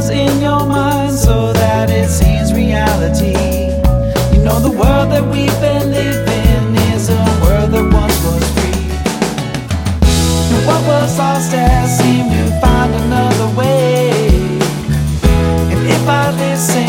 what's in your mind so that it seems reality. You know the world that we've been living is a world that once was free. And what was lost has seemed to find another way. And if I listen